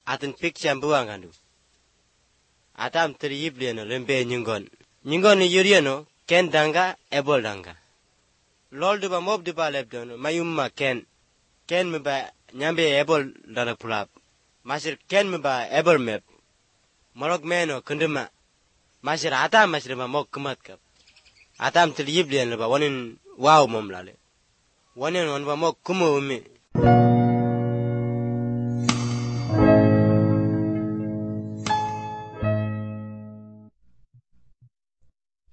atin picture buangandu atam triyibliano lembe nyingon yuriano ken danga ebol danga lol duba mob duba lebdon mayumma ken meba nyambe ebol dana pulap masir ken meba ebol mep morok meno kunduma masir atam masir ba mok kemat kap atam triyibliano ba wonin wow momlale wonin won ba mok kumo umi